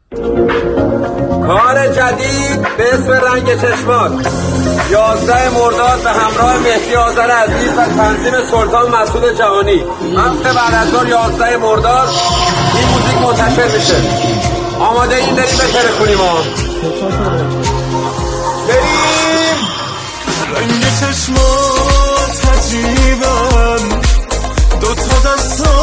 کار جدید به اسم رنگ چشمات 11 مرداد به همراه مهدی آذر عزیز و تنظیم سلطان مسعود جهانی. هفته بعد از ظهر 11 مرداد این موزیک منتشر میشه. آماده این بریم بتره کنیم بریم. رنگ چشمات عجیبن، دوتا دستا